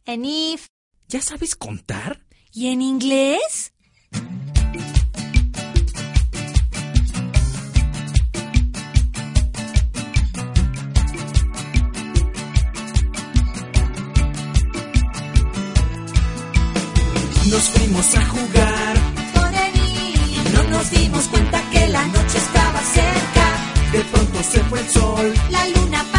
En if. ¿Ya sabes contar? ¿Y en inglés? Nos fuimos a jugar Con el if. y no nos dimos cuenta que la noche estaba cerca. De pronto se fue el sol. La luna